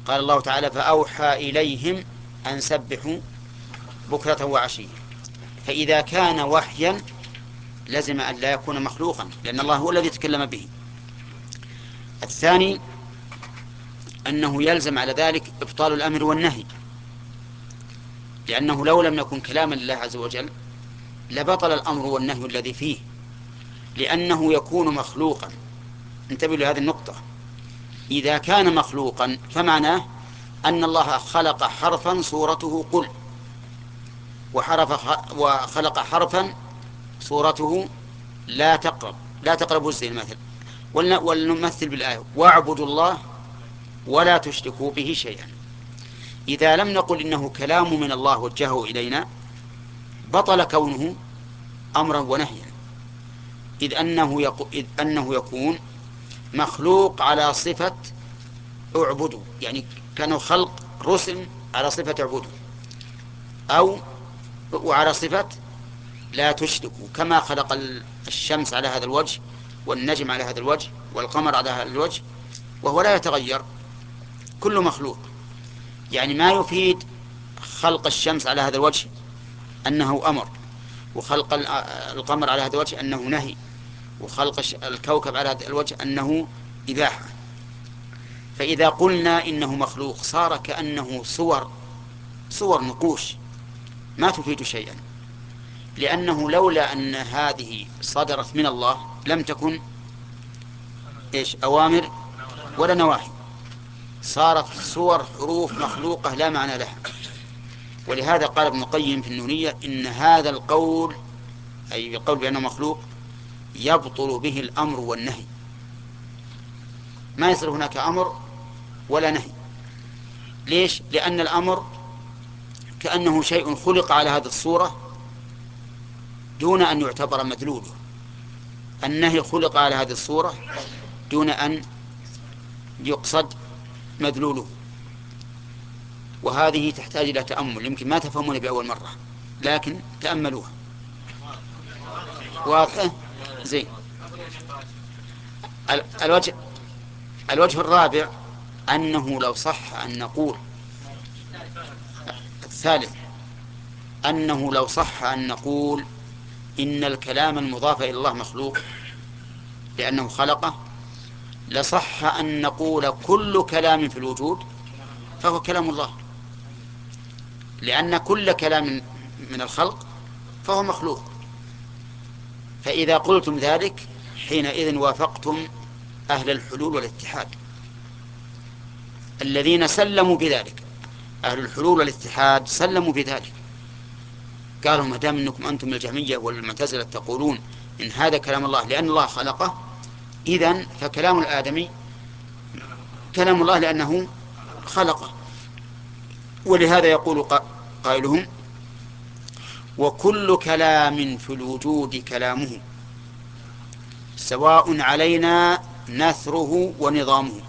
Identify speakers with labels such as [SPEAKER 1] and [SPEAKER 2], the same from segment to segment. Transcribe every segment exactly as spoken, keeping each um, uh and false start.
[SPEAKER 1] قال الله تعالى فأوحى إليهم أن سبحوا بكرة وعشية. فإذا كان وحيا لزم أن لا يكون مخلوقا، لأن الله هو الذي تكلم به. الثاني أنه يلزم على ذلك إبطال الأمر والنهي، لأنه لو لم يكن كلاما لله عز وجل لبطل الأمر والنهي الذي فيه، لأنه يكون مخلوقا. انتبهوا لهذه النقطة. إذا كان مخلوقا فمعناه أن الله خلق حرفا صورته قل، وحرف وخلق حرفا صورته لا تقرب لا تقربوا الزنا مثلا. ولنمثل بالآية واعبدوا الله ولا تشركوا به شيئا. إذا لم نقل إنه كلام من الله وجهه إلينا بطل كونه أمرا ونهيا، إذ أنه, يقو إذ أنه يكون مخلوق على صفة اعبدوا، يعني كانوا خلق رسم على صفة اعبدوا، أو وعلى صفة لا تشركوا، كما خلق الشمس على هذا الوجه والنجم على هذا الوجه والقمر على هذا الوجه وهو لا يتغير، كل مخلوق. يعني ما يفيد خلق الشمس على هذا الوجه أنه أمر، وخلق القمر على هذا الوجه أنه نهي، وخلق الكوكب على هذا الوجه أنه إباحة. فإذا قلنا إنه مخلوق صار كأنه صور صور نقوش ما تفيد شيئا، لأنه لولا أن هذه صدرت من الله لم تكن إيش أوامر ولا نواهي، صارت صور حروف مخلوقة لا معنى لها. ولهذا قال ابن القيم في النونية إن هذا القول، أي القول بأنه مخلوق، يبطل به الأمر والنهي، ما يصير هناك أمر ولا نهي. ليش؟ لأن الأمر كأنه شيء خلق على هذه الصورة دون أن يعتبر مدلوله، النهي خلق على هذه الصورة دون أن يقصد مدلوله. وهذه تحتاج إلى تأمل، يمكن ما تفهمون بأول مرة لكن تأملوها. واضح؟ زين. الوجه الوجه الرابع أنه لو صح أن نقول الثالث أنه لو صح أن نقول إن الكلام المضاف إلى الله مخلوق لأنه خلقه، لصح أن نقول كل كلام في الوجود فهو كلام الله، لأن كل كلام من الخلق فهو مخلوق. فإذا قلتم ذلك حينئذ وافقتم أهل الحلول والاتحاد الذين سلموا بذلك. أهل الحلول والاتحاد سلموا بذلك، قالوا ما دام أنكم أنتم الجهمية والمعتزلة تقولون إن هذا كلام الله لأن الله خلقه، إذن فكلام الآدمي كلام الله لأنه خلقه. ولهذا يقول قائلهم وكل كلام في الوجود كلامه سواء علينا نثره ونظامه.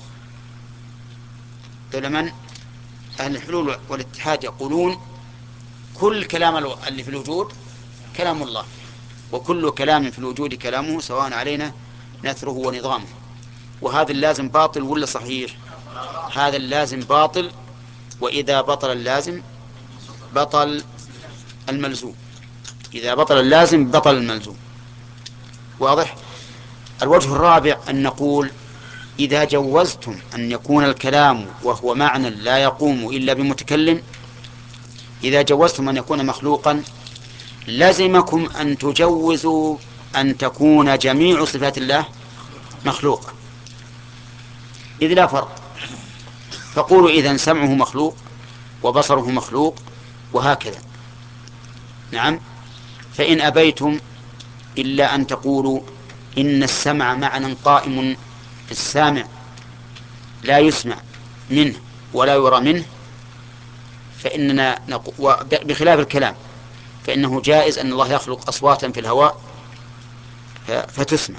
[SPEAKER 1] من أهل الحلول والاتحاد يقولون كل كلام اللي في الوجود كلام الله، وكل كلام في الوجود كلامه سواء علينا نثره ونظامه. وهذا اللازم باطل ولا صحيح؟ هذا اللازم باطل، وإذا بطل اللازم بطل الملزوم، إذا بطل اللازم بطل الملزوم. واضح؟ الوجه الرابع أن نقول إذا جوزتم أن يكون الكلام وهو معنى لا يقوم إلا بمتكلم، إذا جوزتم أن يكون مخلوقا لزمكم أن تجوزوا أن تكون جميع صفات الله مخلوقة، إذ لا فرق. فقولوا إذن سمعه مخلوق وبصره مخلوق وهكذا. نعم. فإن أبيتم إلا أن تقولوا إن السمع معنى قائم في السامع لا يسمع منه ولا يرى منه، فإننا نقول بخلاف الكلام فإنه جائز أن الله يخلق أصواتا في الهواء فتسمع.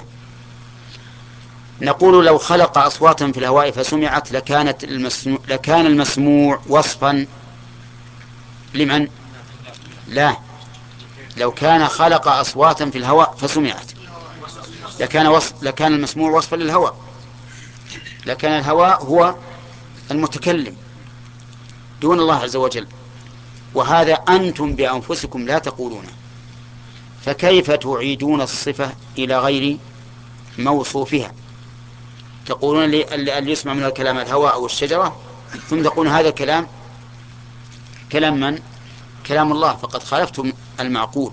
[SPEAKER 1] نقول لو خلق أصواتا في الهواء فسمعت لكانت المسموع لكان المسموع وصفا لمن؟ لا، لو كان خلق أصواتا في الهواء فسمعت لكان وصف لكان المسموع وصفا للهواء، لكان الهواء هو المتكلم دون الله عز وجل، وهذا أنتم بأنفسكم لا تقولونه، فكيف تعيدون الصفة إلى غير موصوفها؟ تقولون اللي يسمع من الكلام الهواء أو الشجرة، ثم تقولون هذا الكلام كلام من؟ كلام الله، فقد خالفتم المعقول.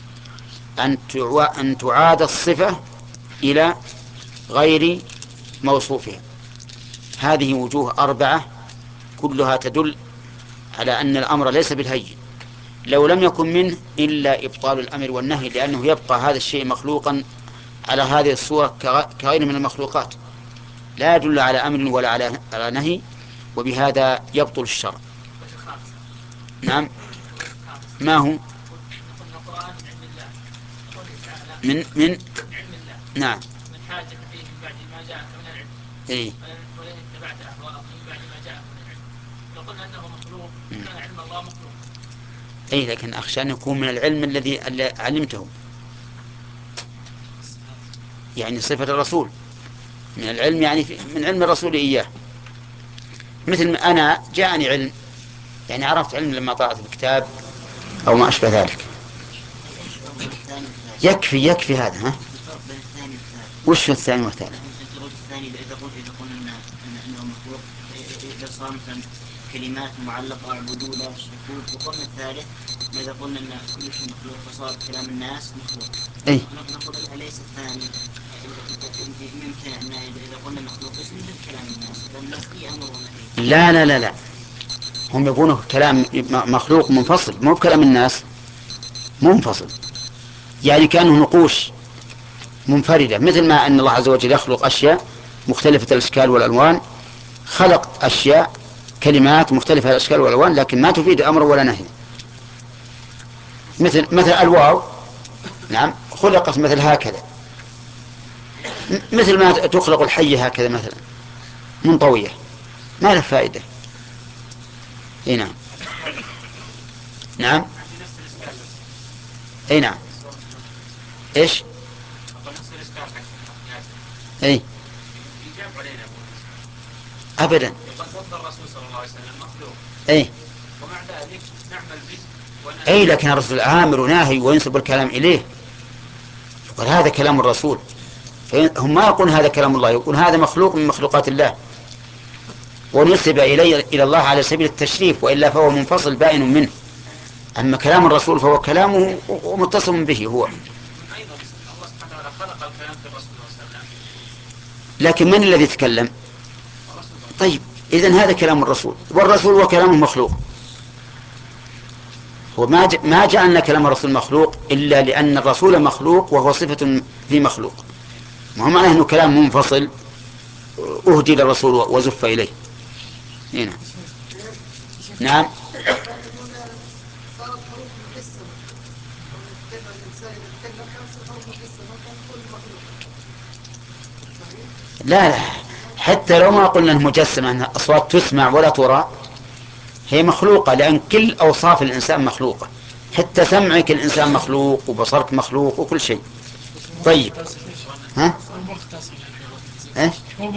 [SPEAKER 1] أن تعاد الصفة إلى غير موصوفها. هذه وجوه أربعة كلها تدل على أن الأمر ليس بالهين، لو لم يكن منه إلا إبطال الأمر والنهي، لأنه يبقى هذا الشيء مخلوقا على هذه الصورة كغير من المخلوقات، لا يدل على أمر ولا على نهي، وبهذا يبطل الشرع. نعم. ما هو؟ من من نعم. من حاجة فيه من بعد ما جاءك من العلم. إيه. ولئن اتبعت أهواءهم من بعد ما جاءك من العلم. لو قلنا أنه مخلوق كان علم الله مخلوق. إيه، لكن أخشى أن يكون من العلم الذي علمته، يعني صفة الرسول من العلم، يعني من علم الرسول إياه. مثل ما أنا جاءني علم، يعني عرفت علم لما طلعت الكتاب أو ما أشبه ذلك. يكفي يكفي هذا. ها؟ وش الثاني والثالث؟ الثاني إذا قلنا إذا قلنا أنه مخلوق، إذا صار مثلا كلمات معلقة اعبدوا لا تشركوا، وقلنا الثالث إذا قلنا أن كل شيء مخلوق فصار كلام الناس مخلوق. أي. نقول أليس الثاني يمكن أن إذا قلنا مخلوق يشبه كلام الناس، الناس في أمر ونهي. لا لا لا لا، هم يقولون كلام مخلوق منفصل، مو بكلام الناس منفصل، يعني كأنه نقوش منفردة، مثل ما أن الله عز وجل يخلق أشياء مختلفة الأشكال والألوان، خلق أشياء كلمات مختلفة الأشكال والألوان لكن ما تفيد أمر ولا نهي. مثل مثل الواو، نعم، خلقت مثل هكذا، مثل ما تخلق الحي هكذا مثلا منطوية، ما له فائدة. اي نعم. نعم. اي نعم. ايش؟ اي ابدا. اي اي لكن الرسول امر وناهي وينسب الكلام اليه، يقول هذا كلام الرسول، هم ما يقول هذا كلام الله، يقول هذا مخلوق من مخلوقات الله ونسب إليه إلى الله على سبيل التشريف، وإلا فهو منفصل بائن منه. أما كلام الرسول فهو كلامه ومتصل به هو. لكن من الذي تكلم؟ طيب إذن هذا كلام الرسول، والرسول وكلامه مخلوق. وما ما جعلنا كلام الرسول مخلوق إلا لأن الرسول مخلوق وهو صفة في مخلوق، ما هو معناه أنه كلام منفصل أهدي للرسول وزف إليه. هنا. نعم. لا لا، حتى لو ما قلنا انه مجسم، ان اصوات تسمع ولا ترى، هي مخلوقه، لان كل اوصاف الانسان مخلوقه، حتى سمعك الانسان مخلوق وبصرك مخلوق وكل شيء. طيب. ها؟ ايش؟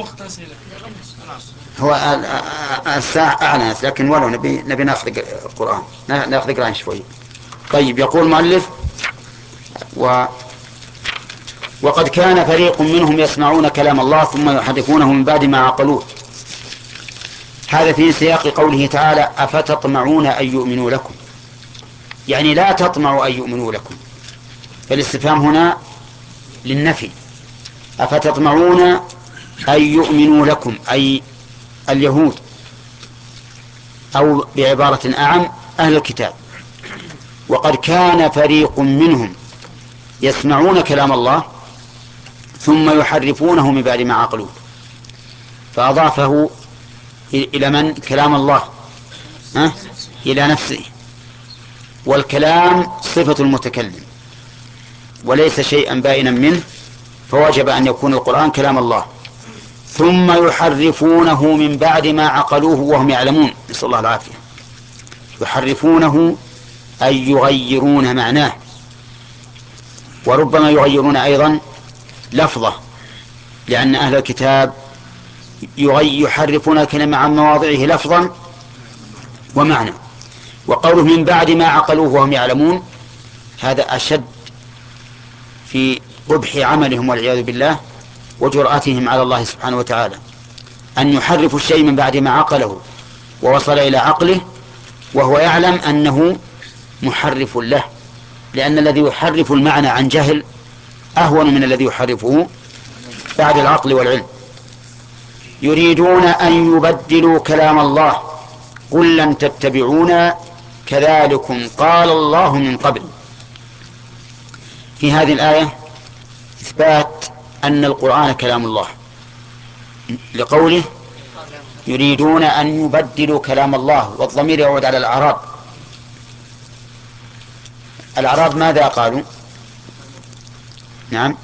[SPEAKER 1] هو الساعة أعلنت، لكن ولو نبي نبي ناخذ القرآن، ناخذ القرآن شوي. طيب، يقول المؤلف: و وقد كان فريق منهم يسمعون كلام الله ثم يحرفونه من بعد ما عقلوه. هذا في سياق قوله تعالى: أفتطمعون أن يؤمنوا لكم، يعني لا تطمعوا أن يؤمنوا لكم، فالاستفهام هنا للنفي. أفتطمعون أن يؤمنوا لكم أي اليهود، أو بعبارة أعم أهل الكتاب. وقد كان فريق منهم يسمعون كلام الله ثم يحرفونه من بعد ما عقلوه، فأضافه إلى من؟ كلام الله، أه؟ إلى نفسه، والكلام صفة المتكلم وليس شيئا بائنا منه، فوجب أن يكون القرآن كلام الله. ثم يحرفونه من بعد ما عقلوه وهم يعلمون، نسأل الله العافية. يحرفونه أي يغيرون معناه، وربما يغيرون أيضا لفظه، لأن أهل الكتاب يحرفون الكلمة عن مواضعه لفظا ومعنى. وقوله من بعد ما عقلوه وهم يعلمون هذا أشد في قبح عملهم والعياذ بالله وجرأتهم على الله سبحانه وتعالى، أن يحرفوا الشيء من بعد ما عقله ووصل إلى عقله وهو يعلم أنه محرف له، لأن الذي يحرف المعنى عن جهل أهون من الذي يحرفه بعد العقل والعلم. يريدون أن يبدلوا كلام الله قل لن تتبعونا كذلكم قال الله من قبل. في هذه الآية إثبات أن القرآن كلام الله، لقوله يريدون أن يبدلوا كلام الله، والضمير يعود على الأعراب. الأعراب ماذا قالوا؟ نعم،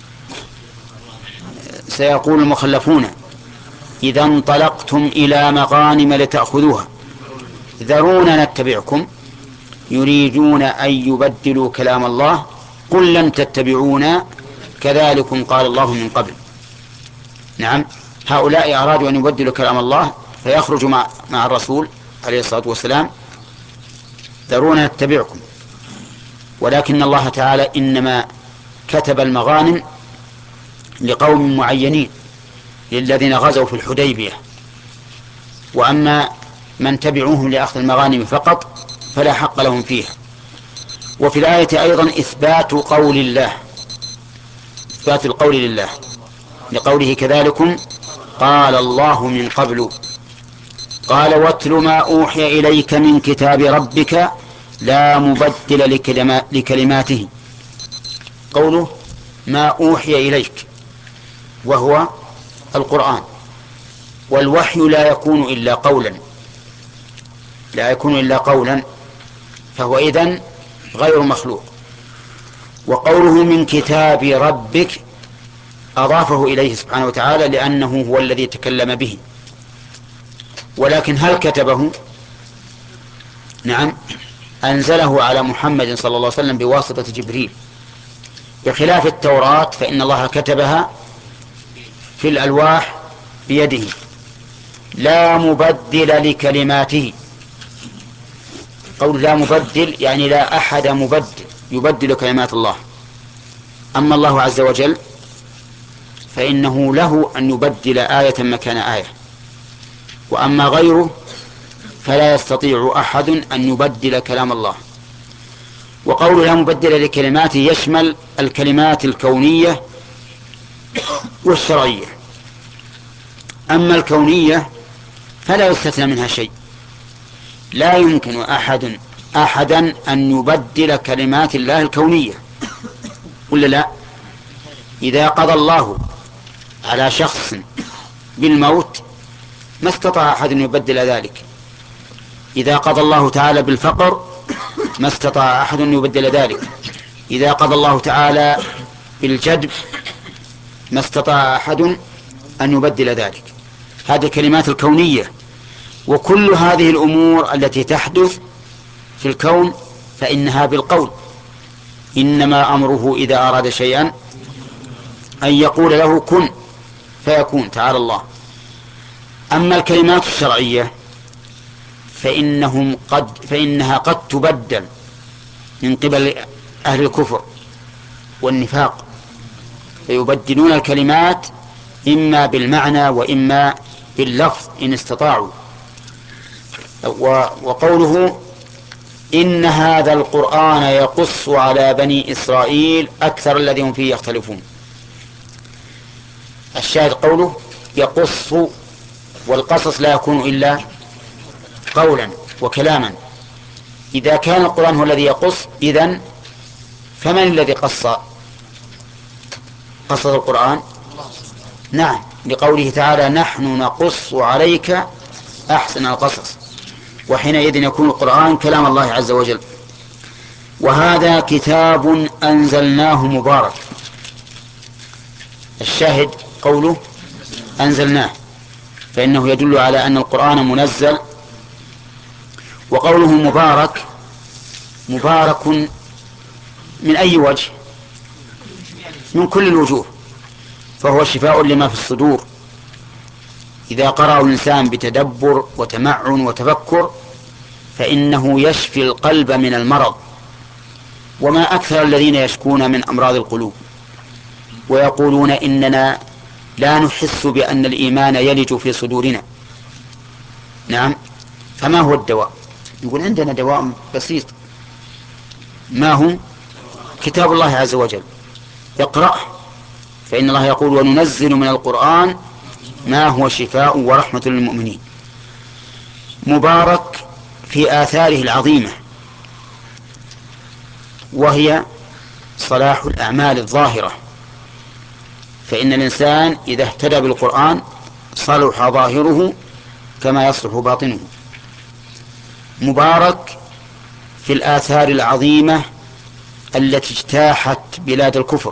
[SPEAKER 1] سيقول المخلفون إذا انطلقتم إلى مغانم لتأخذوها ذرونا نتبعكم يريدون أن يبدلوا كلام الله قل لن تتبعونا كذلكم قال الله من قبل. نعم، هؤلاء أرادوا أن يبدلوا كلام الله فيخرجوا مع, مع الرسول عليه الصلاة والسلام ذرونا نتبعكم، ولكن الله تعالى إنما كتب المغانم لقوم معينين للذين غزوا في الحديبية، وأما من تبعوهم لأخذ المغانم فقط فلا حق لهم فيها. وفي الآية أيضا إثبات قول الله، إثبات القول لله لقوله كذلكم قال الله من قبل. قال واتل ما أوحي إليك من كتاب ربك لا مبدل لكلما لكلماته. قوله ما أوحي إليك وهو القرآن، والوحي لا يكون إلا قولا، لا يكون إلا قولا، فهو إذن غير مخلوق. وقوله من كتاب ربك أضافه إليه سبحانه وتعالى لأنه هو الذي تكلم به، ولكن هل كتبه؟ نعم، أنزله على محمد صلى الله عليه وسلم بواسطة جبريل، بخلاف التوراة فإن الله كتبها في الألواح بيده لا مبدل لكلماته. قول لا مبدل يعني لا أحد مبدل يبدل كلمات الله. أما الله عز وجل فإنه له أن يبدل آية مكان آية، وأما غيره فلا يستطيع أحد أن يبدل كلام الله. وقول لا مبدل لكلماته يشمل الكلمات الكونية والشرعية. أما الكونية فلا يستثنى منها شيء، لا يمكن أحد أحدا أن يبدل كلمات الله الكونية، ولا لا؟ إذا قضى الله على شخص بالموت ما استطاع أحد أن يبدل ذلك. إذا قضى الله تعالى بالفقر ما استطاع أحد أن يبدل ذلك. إذا قضى الله تعالى بالجدب ما استطاع أحد أن يبدل ذلك. هذه الكلمات الكونية. وكل هذه الأمور التي تحدث في الكون فإنها بالقول، إنما أمره إذا أراد شيئا أن يقول له كن فيكون، تعالى الله. أما الكلمات الشرعية فإنهم قد فإنها قد تبدل من قبل أهل الكفر والنفاق، فيبدلون الكلمات إما بالمعنى وإما باللفظ إن استطاعوا. وقوله إن هذا القرآن يقص على بني إسرائيل أكثر الذي هم فيه يختلفون. الشاهد قوله يقص، والقصص لا يكون إلا قولا وكلاما. إذا كان القرآن هو الذي يقص إذن فمن الذي قص قصص القرآن؟ نعم، لقوله تعالى نحن نقص عليك أحسن القصص، وحينئذ يكون القرآن كلام الله عز وجل. وهذا كتاب أنزلناه مبارك. الشاهد قوله أنزلناه، فإنه يدل على أن القرآن منزل. وقوله مبارك، مبارك من أي وجه؟ من كل الوجوه، فهو شفاء لما في الصدور. إذا قرأه الإنسان بتدبر وتمعن وتفكر فإنه يشفي القلب من المرض. وما أكثر الذين يشكون من أمراض القلوب ويقولون إننا لا نحس بأن الإيمان يلج في صدورنا. نعم، فما هو الدواء؟ يقول عندنا دواء بسيط. ما هو؟ كتاب الله عز وجل، اقرأه، فإن الله يقول وننزل من القرآن ما هو شفاء ورحمة للمؤمنين. مبارك في آثاره العظيمة، وهي صلاح الأعمال الظاهرة، فإن الإنسان إذا اهتدى بالقرآن صلح ظاهره كما يصلح باطنه. مبارك في الآثار العظيمة التي اجتاحت بلاد الكفر،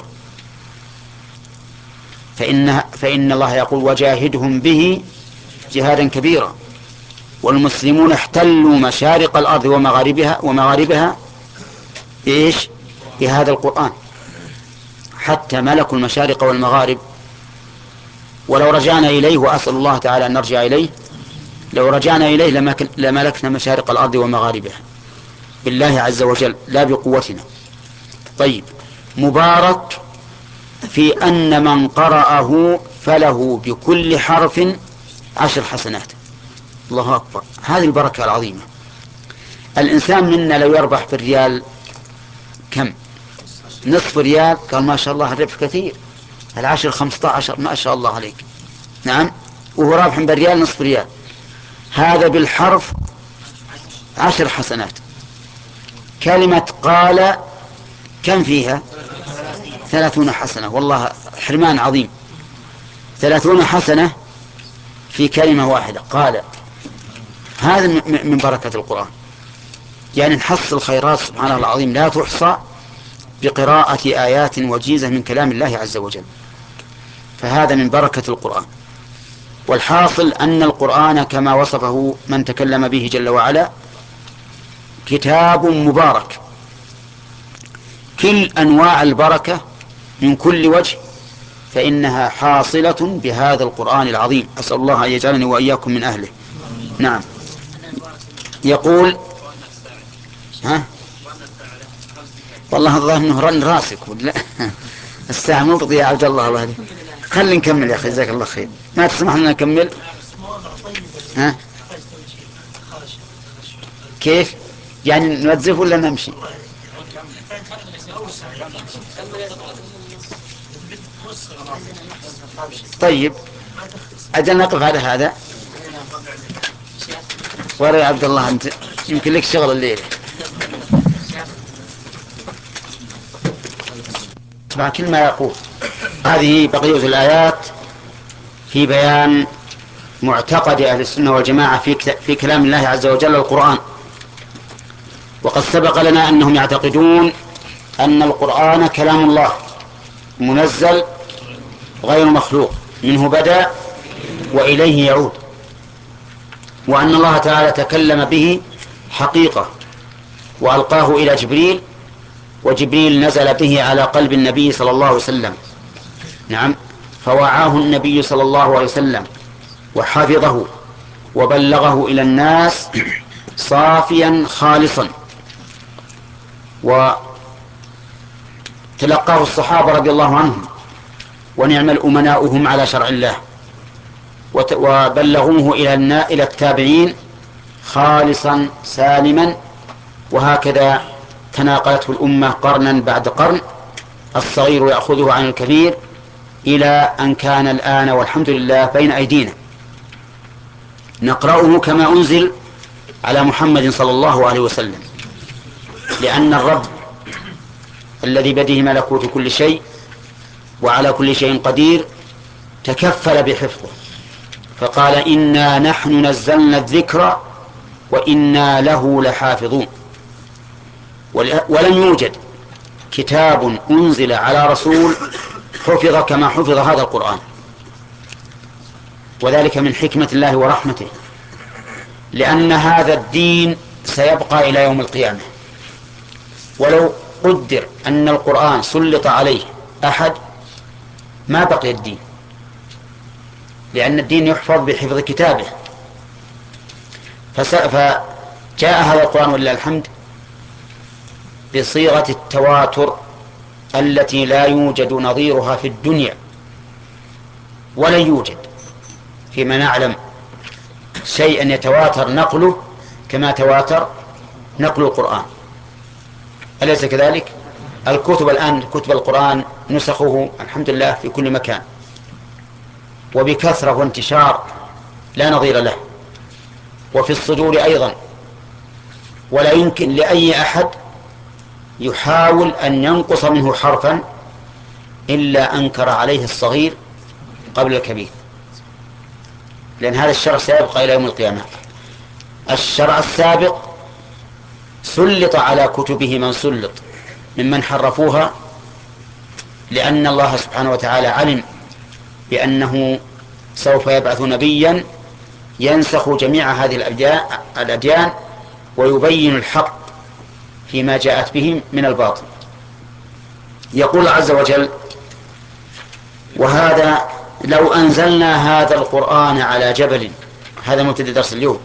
[SPEAKER 1] فإن, فإن الله يقول وجاهدهم به جهادا كبيرا. والمسلمون احتلوا مشارق الأرض ومغاربها ومغاربها إيش؟ بهذا القرآن، حتى ملكوا المشارق والمغارب. ولو رجعنا إليه، وأسأل الله تعالى أن نرجع إليه، لو رجعنا إليه لملكنا مشارق الأرض ومغاربها بالله عز وجل لا بقوتنا. طيب، مبارك في أن من قرأه فله بكل حرف عشر حسنات. الله أكبر، هذه البركة العظيمة. الإنسان منا لو يربح في الريال كم؟ نصف ريال، قال ما شاء الله الربح كثير، العشر خمسة عشر ما شاء الله عليك. نعم، وهو رابح بالريال نصف ريال. هذا بالحرف عشر حسنات. كلمة قال كم فيها؟ ثلاثون حسنة. والله حرمان عظيم، ثلاثون حسنة في كلمة واحدة قال. هذا من بركة القرآن، يعني نحصل خيرات سبحانه العظيم لا تحصى بقراءة آيات وجيزة من كلام الله عز وجل، فهذا من بركة القرآن. والحاصل أن القرآن كما وصفه من تكلم به جل وعلا كتاب مبارك، كل أنواع البركة من كل وجه فإنها حاصلة بهذا القرآن العظيم. أسأل الله أن يجعلني وإياكم من أهله. نعم، يقول ها والله الظاهر انه رن راسك ولا الساعة مبضية يا عبد الله. الله خلي نكمل يا أخي، جزاك الله خير. ما تسمح لنا نكمل؟ ها كيف يعني نوظف ولا نمشي؟ طيب أجل نقف على هذا. ورا يا عبد الله أنت يمكن لك شغل الليل. اسمع كل ما يقول. هذه بقية الآيات في بيان معتقد أهل السنة والجماعة في في كلام الله عز وجل القرآن. وقد سبق لنا أنهم يعتقدون أن القرآن كلام الله منزل غير مخلوق، منه بدأ وإليه يعود، وأن الله تعالى تكلم به حقيقة وألقاه إلى جبريل، وجبريل نزل به على قلب النبي صلى الله عليه وسلم. نعم، فوعاه النبي صلى الله عليه وسلم وحفظه وبلغه إلى الناس صافيا خالصا، وتلقاه الصحابة رضي الله عنهم ونعم الأمناء هم على شرع الله، وبلغوه إلى التابعين خالصا سالما، وهكذا تناقلته الأمة قرنا بعد قرن، الصغير يأخذه عن الكبير إلى أن كان الآن والحمد لله بين أيدينا نقرأه كما أنزل على محمد صلى الله عليه وسلم، لأن الرب الذي بيده ملكوت كل شيء وعلى كل شيء قدير تكفل بحفظه، فقال إنا نحن نزلنا الذكر وإنا له لحافظون. ولم يوجد كتاب أنزل على رسول حفظ كما حفظ هذا القرآن، وذلك من حكمة الله ورحمته، لأن هذا الدين سيبقى إلى يوم القيامة. ولو قدر أن القرآن سلط عليه أحد ما بقي الدين، لأن الدين يحفظ بحفظ كتابه. جاء هذا القرآن ولله الحمد بصيغة التواتر التي لا يوجد نظيرها في الدنيا، ولا يوجد فيما نعلم شيء يتواتر نقله كما تواتر نقل القرآن. أليس كذلك؟ الكتب الآن، كتب القرآن نسخه الحمد لله في كل مكان وبكثرة وانتشار لا نظير له، وفي الصدور أيضا، ولا يمكن لأي أحد يحاول أن ينقص منه حرفا إلا أنكر عليه الصغير قبل الكبير، لأن هذا الشرع سيبقى إلى يوم القيامة. الشرع السابق سلط على كتبه من سلط ممن حرفوها، لأن الله سبحانه وتعالى علم بأنه سوف يبعث نبيا ينسخ جميع هذه الأديان ويبين الحق فيما جاءت به من الباطل. يقول عز وجل: وهذا لو أنزلنا هذا القرآن على جبل. هذا مبتدأ درس اليوم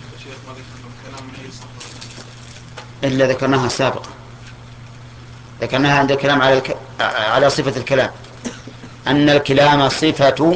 [SPEAKER 1] إلا ذكرناها سابقا، ذكرناها عند الكلام على الك... على صفة الكلام، أن الكلام صفة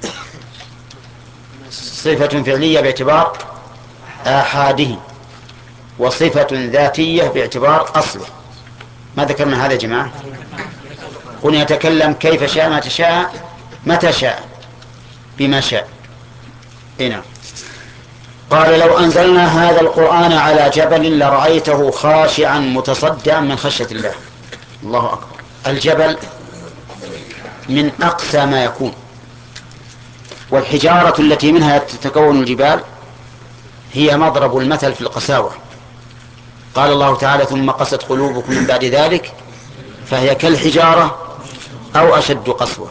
[SPEAKER 1] صفة فعلية باعتبار آحاده، وصفة ذاتية باعتبار أصله. ما ذكرنا هذا يا جماعة؟ قل يتكلم كيف شاء ما تشاء متى شاء بما شاء. هنا قال: لو أنزلنا هذا القرآن على جبل لرأيته خاشعا متصدعا من خشية الله. الله أكبر. الجبل من أقسى ما يكون، والحجارة التي منها تتكون الجبال هي مضرب المثل في القساوة. قال الله تعالى: ثم قست قلوبكم من بعد ذلك فهي كالحجارة أو أشد قسوة.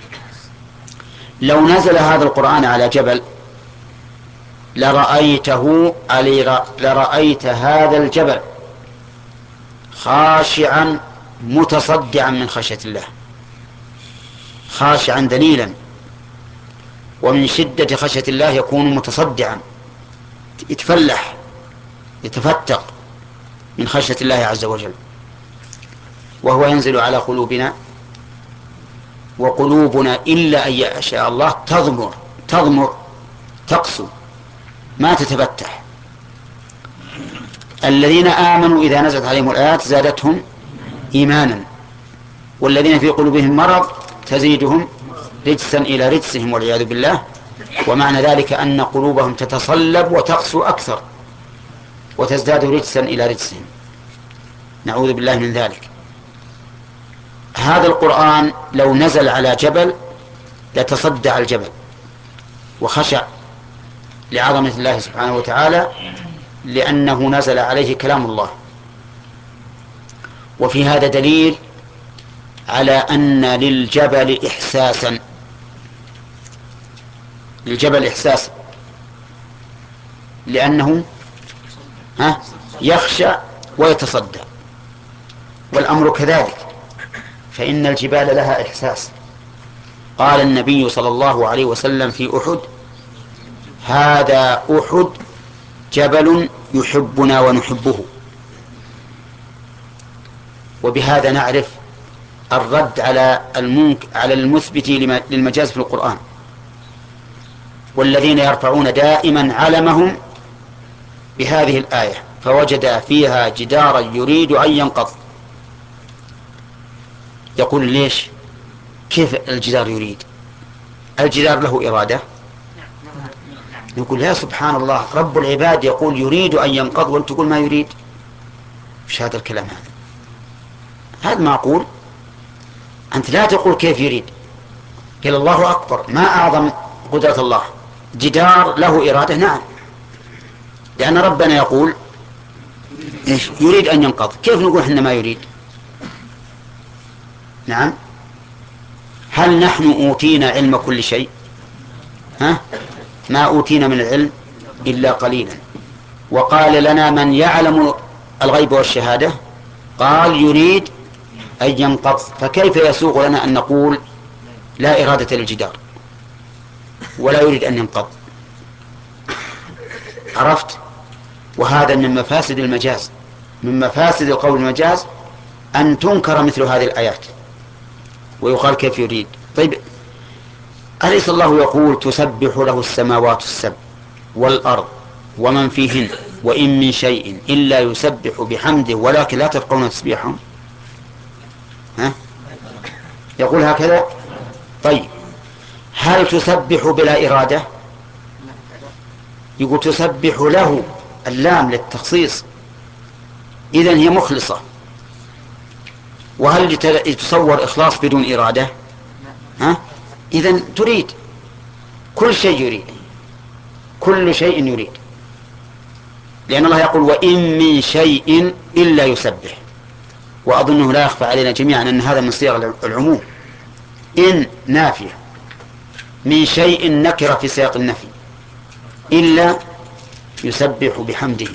[SPEAKER 1] لو نزل هذا القرآن على جبل لرأيته لرأيت هذا الجبل خاشعا متصدعا من خشية الله، خاشعا ذليلا، ومن شدة خشية الله يكون متصدعا، يتفلح يتفتق من خشية الله عز وجل. وهو ينزل على قلوبنا، وقلوبنا إلا أن يشاء الله تضمر تضمر تقسو ما تتفتح. الذين آمنوا إذا نزلت عليهم الآيات زادتهم إيمانا، والذين في قلوبهم مرض تزيدهم رجسا إلى رجسهم والعياذ بالله. ومعنى ذلك أن قلوبهم تتصلب وتقسو أكثر وتزداد رجسا إلى رجسهم، نعوذ بالله من ذلك. هذا القرآن لو نزل على جبل لتصدع الجبل وخشع لعظمة الله سبحانه وتعالى، لأنه نزل عليه كلام الله. وفي هذا دليل على أن للجبل إحساسا للجبل إحساسا لأنه ها يخشى ويتصدع، والأمر كذلك، فإن الجبال لها إحساس. قال النبي صلى الله عليه وسلم في أحد: هذا أحد جبل يحبنا ونحبه. وبهذا نعرف الرد على المنك على المثبت للمجاز في القرآن، والذين يرفعون دائما علمهم بهذه الآية: فوجد فيها جدارا يريد أن ينقض. يقول: ليش؟ كيف الجدار يريد؟ الجدار له إرادة؟ يقول: يا سبحان الله، رب العباد يقول يريد أن ينقض وأنت تقول ما يريد. مش هذا الكلام هذا؟ هذا معقول؟ أنت لا تقول كيف يريد، قال الله أكبر، ما أعظم قدرة الله. جدار له إرادة؟ نعم، لأن ربنا يقول إيش؟ يريد أن ينقض. كيف نقول إحنا ما يريد؟ نعم. هل نحن أوتينا علم كل شيء؟ ها؟ ما أوتينا من العلم إلا قليلا. وقال لنا: من يعلم الغيب والشهادة؟ قال: يريد أن ينقض. فكيف يسوغ لنا أن نقول لا إرادة للجدار ولا يريد أن ينقض؟ عرفت؟ وهذا من مفاسد المجاز، من مفاسد القول المجاز أن تنكر مثل هذه الآيات ويقال كيف يريد. طيب أليس الله يقول تسبح له السماوات السبع والأرض ومن فيهن وإن من شيء إلا يسبح بحمده ولكن لا تفقهون تسبيحهم؟ ها؟ يقول هكذا. طيب هل تسبح بلا إرادة؟ يقول تسبح له، اللام للتخصيص، إذن هي مخلصة. وهل يتصور إخلاص بدون إرادة؟ ها؟ إذن تريد كل شيء، يريد كل شيء يريد، لأن الله يقول وإن من شيء إلا يسبح. وأظنه لا يخفى علينا جميعا أن هذا من صيغ العموم. إن نافية، من شيء نكرة في سياق النفي، إلا يسبح بحمده.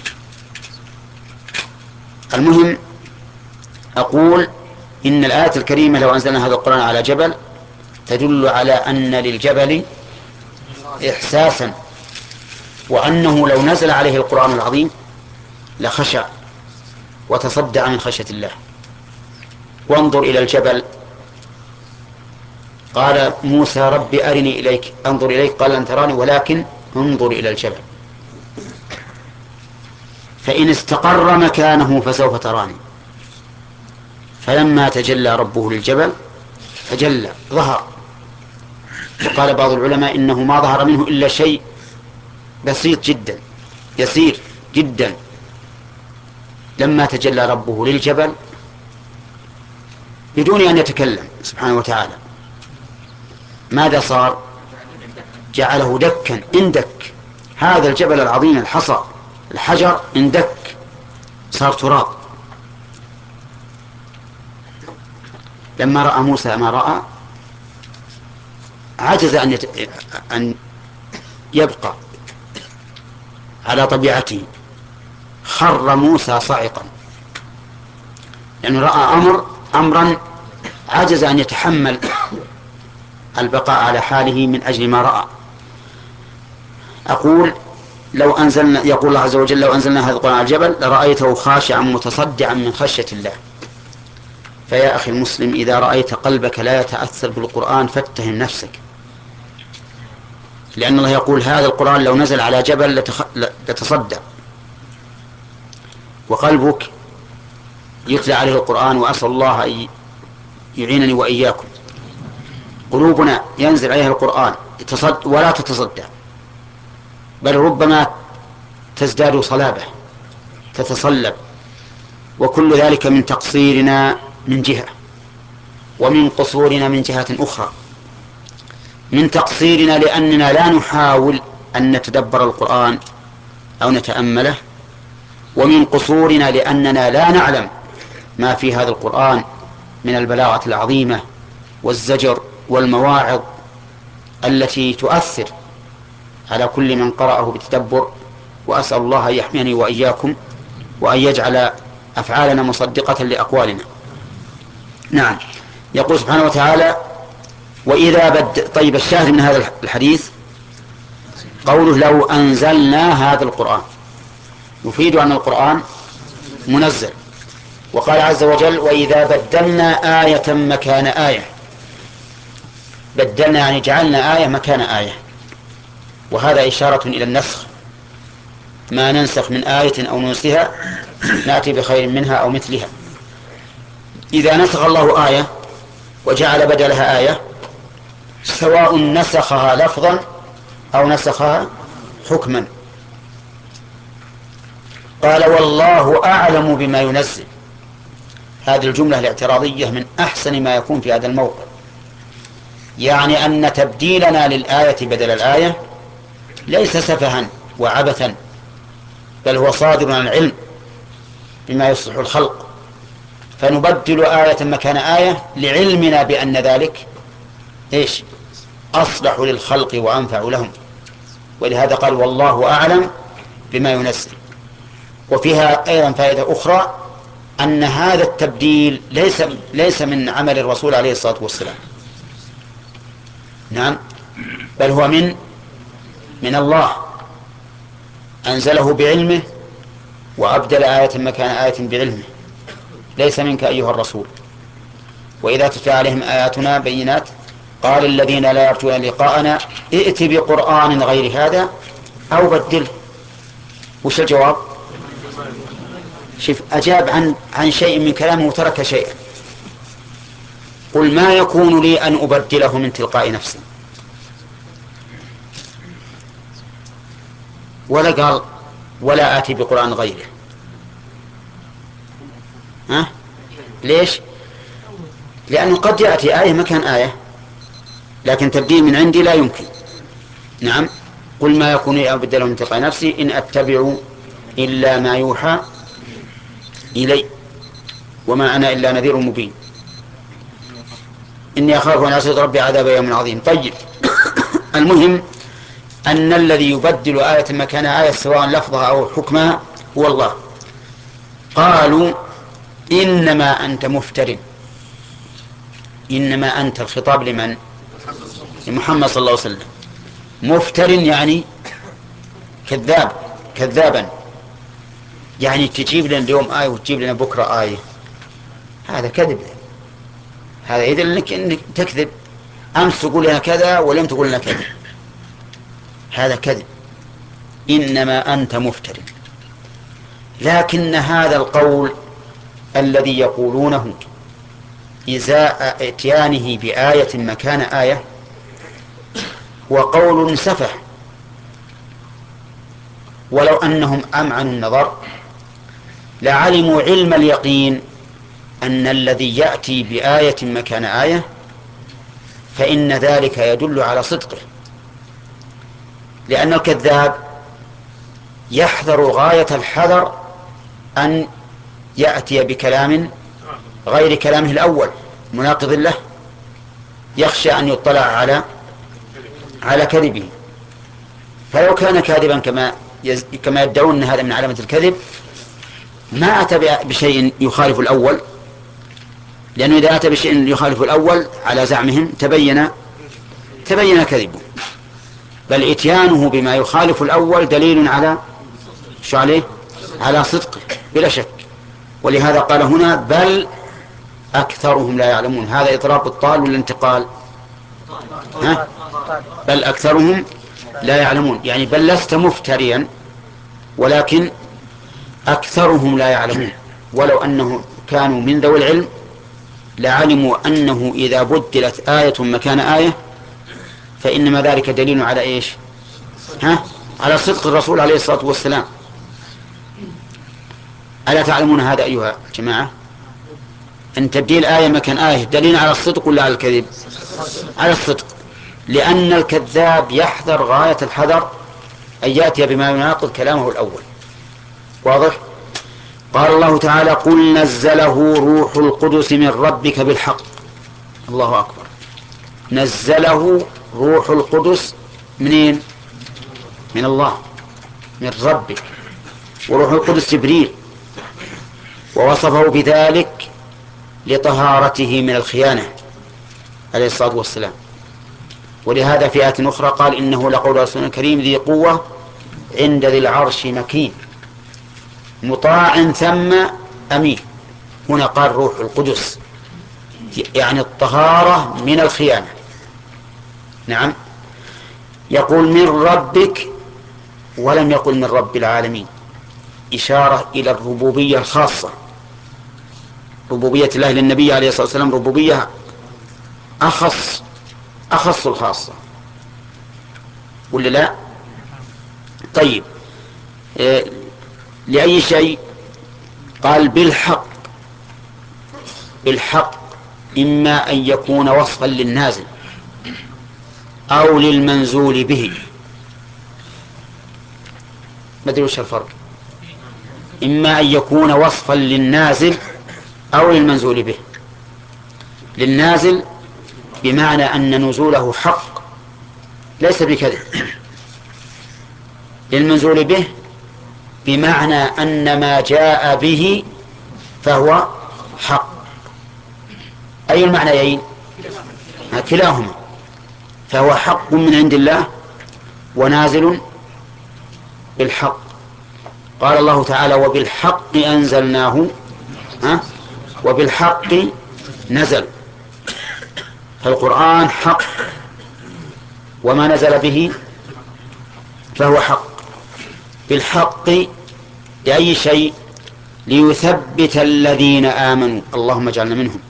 [SPEAKER 1] المهم أقول إن الآية الكريمة لو أنزلنا هذا القرآن على جبل تدل على أن للجبل إحساسا، وأنه لو نزل عليه القرآن العظيم لخشع وتصدع من خشية الله. وانظر إلى الجبل، قال موسى رب أرني إليك انظر إليك، قال لن تراني ولكن انظر إلى الجبل فإن استقر مكانه فسوف تراني. فلما تجلى ربه للجبل تجلى ظهر. وقال بعض العلماء إنه ما ظهر منه إلا شيء بسيط جدا يسير جدا. لما تجلى ربه للجبل بدون أن يتكلم سبحانه وتعالى ماذا صار؟ جعله دكا، اندك هذا الجبل العظيم الحصى الحجر، اندك صار تراب. لما رأى موسى ما رأى عجز أن, يت... أن يبقى على طبيعته، خر موسى صاعقا، لأنه رأى أمر أمرا عجز أن يتحمل البقاء على حاله من أجل ما رأى. أقول لو أنزلنا، يقول الله عز وجل لو أنزلنا هذا القرآن على الجبل لرأيته خاشعا متصدعا من خشية الله. فيا أخي المسلم إذا رأيت قلبك لا يتأثر بالقرآن فاتهم نفسك، لأن الله يقول هذا القرآن لو نزل على جبل لتخ... لتصدع، وقلبك يتلى عليه القرآن. وأسأل الله أن يعينني وإياكم قلوبنا ينزل عليها القرآن يتصد... ولا تتصدع، بل ربما تزداد صلابة تتصلب. وكل ذلك من تقصيرنا من جهة ومن قصورنا من جهة أخرى. من تقصيرنا لأننا لا نحاول أن نتدبر القرآن أو نتأمله، ومن قصورنا لأننا لا نعلم ما في هذا القرآن من البلاغة العظيمة والزجر والمواعظ التي تؤثر على كل من قرأه بتدبر. وأسأل الله أن يحميني وإياكم وأن يجعل أفعالنا مصدقة لأقوالنا. نعم، يقول سبحانه وتعالى وإذا بد. طيب الشاهد من هذا الحديث قوله لو أنزلنا هذا القرآن يفيد أن القرآن منزل. وقال عز وجل وإذا بدلنا آية مكان آية. بدلنا يعني جعلنا آية مكان آية، وهذا إشارة إلى النسخ، ما ننسخ من آية أو ننسها نأتي بخير منها أو مثلها. إذا نسخ الله آية وجعل بدلها آية سواء نسخها لفظا أو نسخها حكما. قال والله أعلم بما ينزل. هذه الجملة الاعتراضية من أحسن ما يكون في هذا الموقع، يعني أن تبديلنا للآية بدل الآية ليس سفها وعبثا، بل هو صادر عن العلم بما يصلح الخلق، فنبدل آية مكان آية لعلمنا بأن ذلك إيش أصلح للخلق وأنفع لهم. ولهذا قال والله أعلم بما ينزل. وفيها أيضا فائدة أخرى أن هذا التبديل ليس ليس من عمل الرسول عليه الصلاة والسلام، نعم، بل هو من من الله أنزله بعلمه وأبدل آية مكان آية بعلمه ليس منك أيها الرسول وإذا تتلى عليهم آياتنا بينات قال الذين لا يرجون لقاءنا ائت بقرآن غير هذا أو بدله. وش الجواب؟ شوف أجاب عن عن شيء من كلامه وترك شيئا. قل ما يكون لي أن أبدله من تلقاء نفسي، ولا قال ولا آتي بقرآن غيره. ها؟ ليش؟ لأنه قد يأتي آية مكان آية لكن تبديل من عندي لا يمكن. نعم. قل ما يكون لي أن أبدله من تلقاء نفسي إن أتبع إلا ما يوحى إلي وما أنا إلا نذير مبين إني أخاف أن أعصي ربي عذاب يوم عظيم. طيب المهم أن الذي يبدل آية مكان آية سواء لفظها أو حكمها هو الله. قالوا إنما أنت مفتر. إنما أنت الخطاب لمن؟ لمحمد صلى الله عليه وسلم. مفتر يعني كذاب، كذابا، يعني تجيب لنا اليوم آية وتجيب لنا بكرة آية، هذا كذب. هذا يدل لك أنك تكذب، أمس تقول لنا كذا ولم تقول لنا كذا، هذا كذب. إنما أنت مفتر. لكن هذا القول الذي يقولونه إزاء اتيانه بآية مكان آية هو قول سفه. ولو أنهم أمعنوا النظر لعلموا علم اليقين أن الذي يأتي بآية مكان آية فإن ذلك يدل على صدقه، لأن الكذاب يحذر غاية الحذر أن يأتي بكلام غير كلامه الأول مناقض له، يخشى أن يطلع على على كذبه. فلو كان كاذبا كما يز... كما يدعون أن هذا من علامة الكذب ما أتى بشيء يخالف الأول، لأنه إذا أتى بشيء يخالف الأول على زعمهم تبين تبين كذبه. بل إتيانه بما يخالف الأول دليل على شو عليه؟ على صدقه بلا شك. ولهذا قال هنا بل أكثرهم لا يعلمون. هذا إضراب الطال والانتقال. ها؟ بل أكثرهم لا يعلمون، يعني بل لست مفتريا ولكن أكثرهم لا يعلمون. ولو أنهم كانوا من ذوي العلم لعلموا أنه إذا بدلت آية مكان آية فإنما ذلك دليل على إيش؟ ها؟ على صدق الرسول عليه الصلاة والسلام. ألا تعلمون هذا أيها الجماعة؟ أن تبديل آية مكان آية دليل على الصدق ولا على الكذب؟ على الصدق، لأن الكذاب يحذر غاية الحذر أن يأتي بما يناقض كلامه الأول. واضح؟ قال الله تعالى قل نزله روح القدس من ربك بالحق. الله أكبر. نزله روح القدس منين؟ من الله، من ربك. وروح القدس جبريل، ووصفه بذلك لطهارته من الخيانة عليه الصلاة والسلام. ولهذا في آية أخرى قال إنه لقول رسول كريم ذي قوة عند ذي العرش مكين مطاع ثم أمين. هنا قال روح القدس يعني الطهارة من الخيانة. نعم. يقول من ربك ولم يقل من رب العالمين، إشارة إلى الربوبية الخاصة. ربوبية الله للنبي عليه الصلاة والسلام ربوبية أخص أخص الخاصة ولا لا؟ طيب إيه لأي شيء؟ قال بالحق. بالحق إما أن يكون وصفا للنازل أو للمنزول به. ما أدري وش الفرق. إما أن يكون وصفا للنازل أو للمنزول به. للنازل بمعنى أن نزوله حق ليس بكذب. للمنزول به بمعنى أن ما جاء به فهو حق. أي المعنيين؟ كلاهما. فهو حق من عند الله ونازل بالحق. قال الله تعالى وبالحق أنزلناه ها وبالحق نزل، فالقرآن حق، وما نزل به فهو حق. بالحق لأي شيء؟ ليثبت الذين آمنوا، اللهم اجعلنا منهم.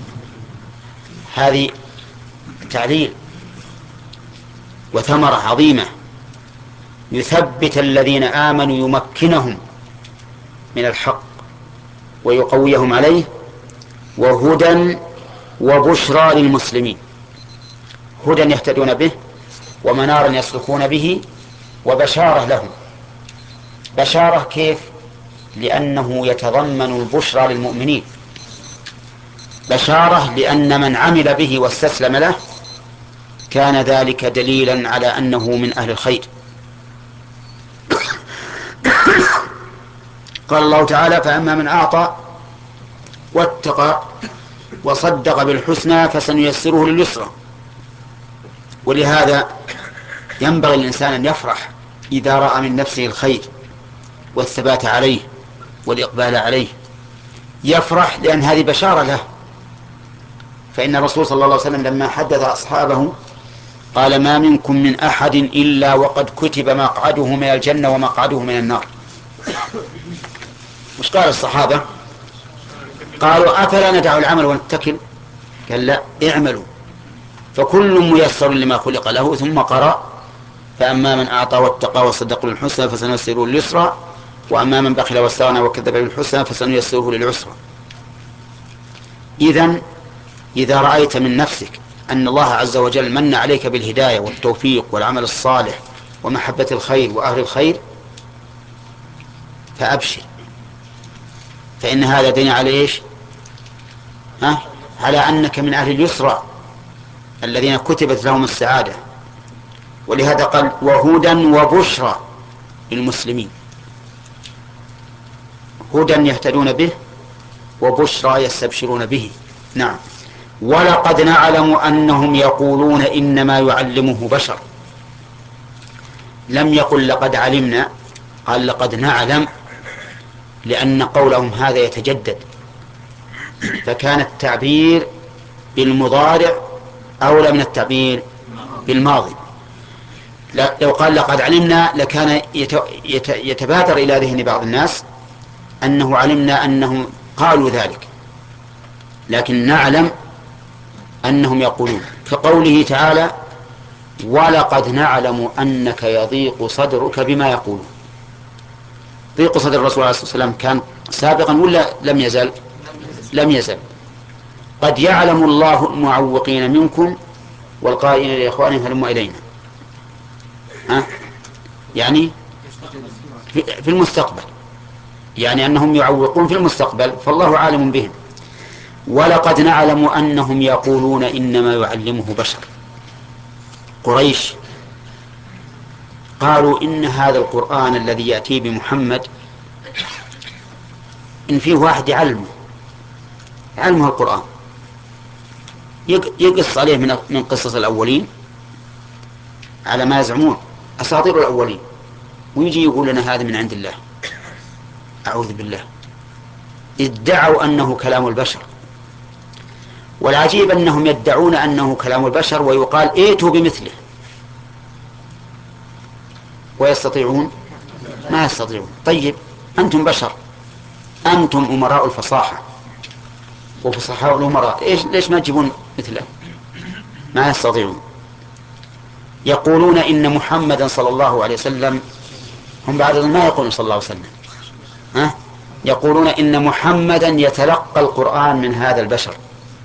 [SPEAKER 1] هذه تعليل وثمرة عظيمة، يثبت الذين آمنوا، يمكنهم من الحق ويقويهم عليه، وهدى وبشرى للمسلمين، هدى يهتدون به، ومنارا يسلكون به، وبشارة لهم. بشارة كيف؟ لأنه يتضمن البشرى للمؤمنين، بشارة لأن من عمل به واستسلم له كان ذلك دليلا على أنه من أهل الخير. قال الله تعالى فأما من أعطى واتقى وصدق بالحسنى فسنيسره لليسرى. ولهذا ينبغي الإنسان أن يفرح إذا رأى من نفسه الخير والثبات عليه والإقبال عليه، يفرح لأن هذه بشارة له. فإن الرسول صلى الله عليه وسلم لما حدث أصحابه قال ما منكم من أحد إلا وقد كتب مقعده من الجنة ومقعده من النار. مش قال الصحابة؟ قالوا أفلا ندع العمل ونتكل؟ قال لا، اعملوا فكل ميسر لما خلق له. ثم قرأ فأما من أعطى واتقى وصدق بالحسنى فسنيسره لليسرى، وأما من بخل واستغنى وكذب بالحسنى فسنيسره للعسرى. إذن إذا رأيت من نفسك أن الله عز وجل من عليك بالهداية والتوفيق والعمل الصالح ومحبة الخير وأهل الخير فأبشر، فإن هذا دين على إيش؟ ها؟ على أنك من أهل اليسرى الذين كتبت لهم السعادة. ولهذا قال وهدى وبشرى للمسلمين، هدى يهتدون به وبشرى يستبشرون به. نعم. ولقد نعلم أنهم يقولون إنما يعلمه بشر، لم يقل لقد علمنا، قال لقد نعلم، لأن قولهم هذا يتجدد، فكان التعبير بالمضارع أولى من التعبير بالماضي. لو قال لقد علمنا لكان يتبادر إلى ذهن بعض الناس أنه علمنا أنهم قالوا ذلك، لكن نعلم أنهم يقولون. كقوله تعالى ولقد نعلم أنك يضيق صدرك بما يقولون. ضيق صدر الرسول عليه الصلاة والسلام كان سابقا ولا لم يزل؟ لم يزل. قد يعلم الله المعوقين منكم والقائلين لإخوانهم هلموا إلينا، ها؟ يعني في المستقبل، يعني أنهم يعوقون في المستقبل، فالله عالم بهم. ولقد نعلم أنهم يقولون إنما يعلمه بشر. قريش قالوا إن هذا القرآن الذي يأتي بمحمد إن فيه واحد يعلمه يعلمه القرآن، يقص عليه من من قصص الأولين على ما يزعمون أساطير الأولين، ويجي يقول لنا هذا من عند الله. أعوذ بالله. ادعوا أنه كلام البشر، والعجيب أنهم يدعون أنه كلام البشر ويقال ائتوا بمثله، ويستطيعون؟ ما يستطيعون. طيب أنتم بشر، أنتم أمراء الفصاحة وفصحاء الأمراء، إيش ليش ما تجيبون مثله؟ ما يستطيعون. يقولون إن محمدا صلى الله عليه وسلم، هم بعد ما يقولون صلى الله عليه وسلم، ها؟ يقولون إن محمدا يتلقى القرآن من هذا البشر.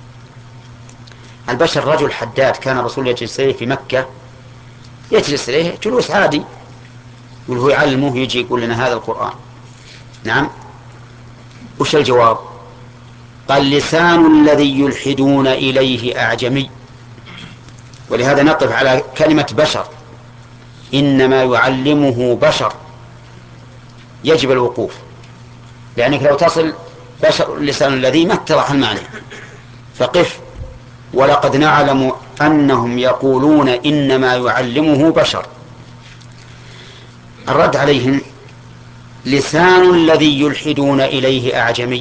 [SPEAKER 1] البشر رجل حداد كان الرسول يجلس إليه في مكة، يجلس إليه جلوس عادي، يقول هو يعلمه، يجي يقول لنا هذا القرآن. نعم. وش الجواب؟ قال لسان الذي يلحدون إليه أعجمي. ولهذا نقف على كلمة بشر، إنما يعلمه بشر، يجب الوقوف، لأنك لو تصل بشر لسان الذي ما اتضح المعنى، فقف. ولقد نعلم أنهم يقولون إنما يعلمه بشر. الرد عليهم لسان الذي يلحدون إليه أعجمي.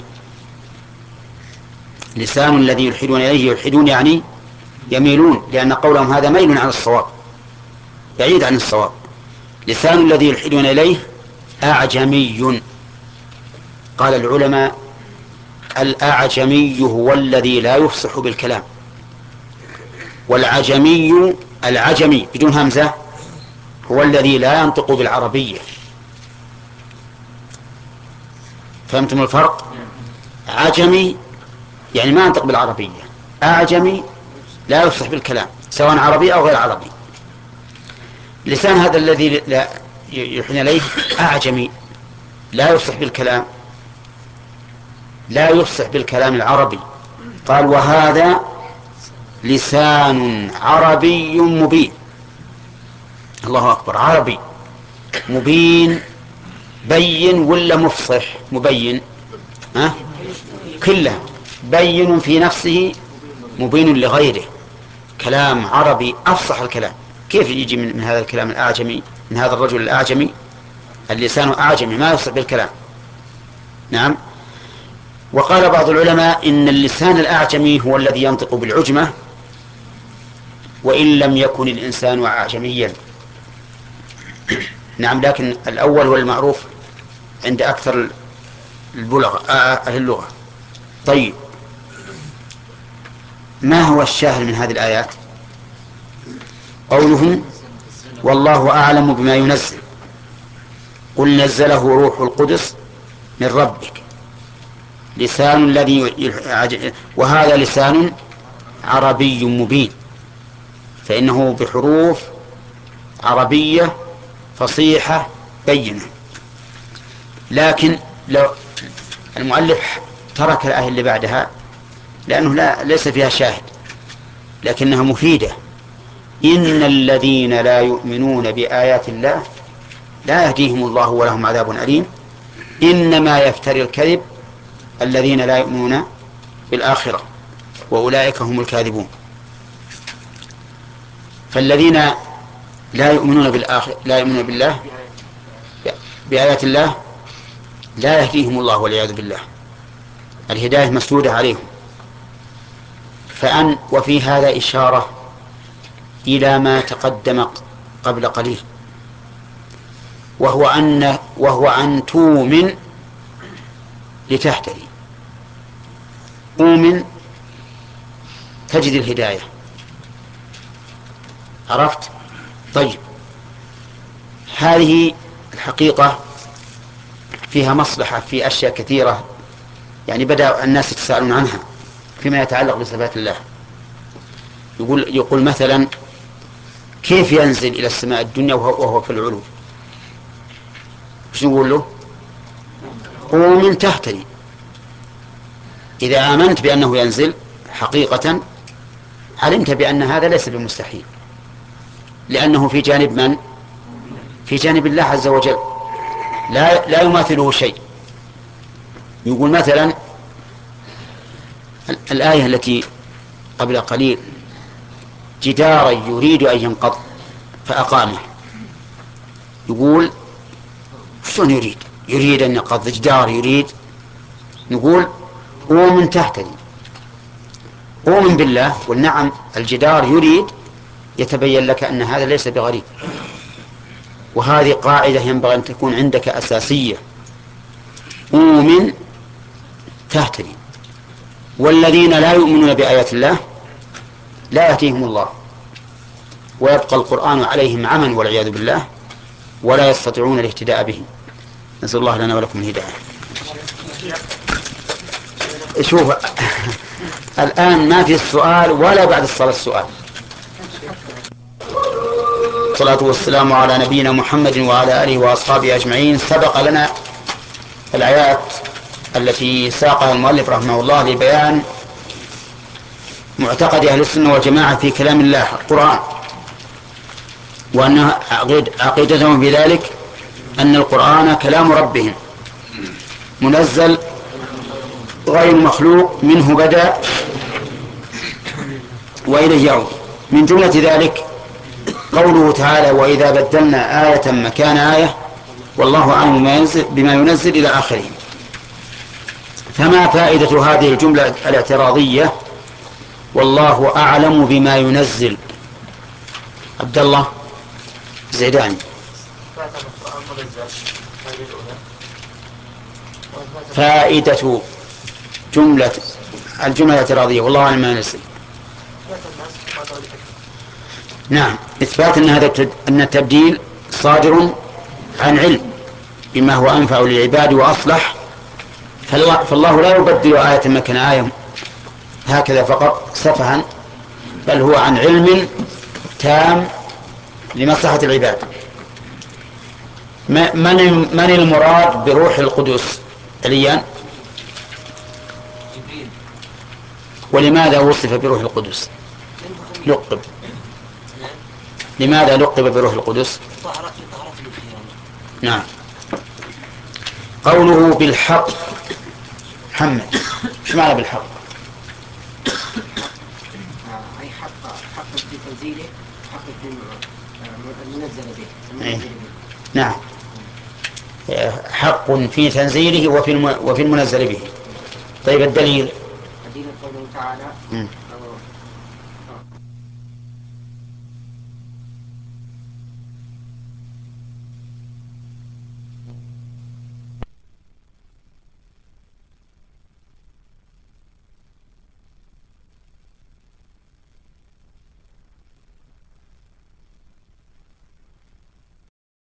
[SPEAKER 1] لسان الذي يلحدون إليه، يلحدون يعني يميلون، لأن قولهم هذا ميل عن الصواب، بعيد عن الصواب. لسان الذي يلحدون إليه أعجمي. قال العلماء: الأعجمي هو الذي لا يفصح بالكلام، والعجمي العجمي بدون همزة هو الذي لا ينطق بالعربية. فهمتم الفرق؟ عجمي يعني ما ينطق بالعربية، أعجمي لا يفصح بالكلام سواء عربي أو غير عربي. لسان هذا الذي لا يلحدون إليه أعجمي، لا يفصح بالكلام، لا يفصح بالكلام العربي. قال: وهذا لسان عربي مبين. الله أكبر! عربي مبين. بين ولا مفصح؟ مبين، ها؟ كله بين في نفسه، مبين لغيره. كلام عربي أفصح الكلام. كيف يجي من, من هذا الكلام الأعجمي، من هذا الرجل الأعجمي اللسان أعجمي ما يفصح بالكلام؟ نعم. وقال بعض العلماء إن اللسان الأعجمي هو الذي ينطق بالعجمة وإن لم يكن الإنسان أعجميا. نعم، لكن الأول هو المعروف عند أكثر البلغة أهل اللغة. طيب، ما هو الشاهد من هذه الآيات؟ قوله: والله أعلم بما ينزل، قل نزله روح القدس من ربك. لسان الذي ي... وهذا لسان عربي مبين، فإنه بحروف عربية فصيحة بينة. لكن لو المؤلف ترك الآية اللي بعدها لأنه لا ليس فيها شاهد، لكنها مفيدة. إن الذين لا يؤمنون بآيات الله لا يهديهم الله ولهم عذاب أليم. إنما يفتري الكذب الذين لا يؤمنون بالآخرة وأولئك هم الكاذبون. فالذين لا يؤمنون بالآخرة، لا يؤمنون بالله بآيات الله لا يهديهم الله والعياذ بالله، الهداية مسدودة عليهم. فأن وفي هذا إشارة إلى ما تقدم قبل قليل، وهو أن وهو أن تؤمن لتهتدي. أؤمن تجد الهداية. عرفت؟ طيب، هذه الحقيقة فيها مصلحة في أشياء كثيرة، يعني بدأ الناس يتساءلون عنها فيما يتعلق بصفات الله. يقول يقول مثلا: كيف ينزل إلى السماء الدنيا وهو في العلو؟ ايش نقول له؟ أؤمن تهتدي. إذا آمنت بأنه ينزل حقيقة علمت بأن هذا ليس بمستحيل، لأنه في جانب من؟ في جانب الله عز وجل، لا لا يماثله شيء. يقول مثلا الآية التي قبل قليل: جدارا يريد أن ينقض فأقامه. يقول: شلون يريد؟ يريد أن ينقض جدار يريد؟ نقول: أؤمن تهتدي. أؤمن بالله والنعم الجدار يريد، يتبين لك أن هذا ليس بغريب. وهذه قاعدة ينبغي أن تكون عندك أساسية: أؤمن تهتدي. والذين لا يؤمنون بآيات الله لا يأتيهم الله، ويبقى القرآن عليهم عمى والعياذ بالله، ولا يستطيعون الاهتداء به. نسأل الله لنا ولكم الهداية. شوف الآن ما في السؤال ولا بعد الصلاة السؤال. الصلاة والسلام على نبينا محمد وعلى آله وأصحابه أجمعين. سبق لنا الآيات التي ساقها المؤلف رحمه الله لبيان معتقد أهل السنة والجماعة في كلام الله القرآن، وأن عقيدتهم بذلك أن القرآن كلام ربهم منزل غير مخلوق، منه بدأ وإليه يعود. من جملة ذلك قوله تعالى: وإذا بدلنا آية مكان آية والله أعلم بما ينزل, بما ينزل إلى آخره. فما فائدة هذه الجملة الاعتراضية والله أعلم بما ينزل؟ عبد الله زيداني. فائدة جملة الجملة الاعتراضية والله أعلم بما ينزل. نعم، إثبات أن هذا أن التبديل صادر عن علم بما هو أنفع للعباد وأصلح، فالله, فالله لا يبدل آية مكان آية هكذا فقط سفها، بل هو عن علم تام لمصلحة العباد. من من المراد بروح القدس عليا؟ ولماذا وصف بروح القدس؟ لقب لماذا لقب بروح القدس؟ نعم. قوله بالحق، محمد ايش معنى بالحق؟
[SPEAKER 2] أي حق حق في تنزيله، حق في المنزل به.
[SPEAKER 1] أيه. نعم، حق في تنزيله وفي وفي المنزل به. طيب الدليل؟
[SPEAKER 2] الدليل قوله تعالى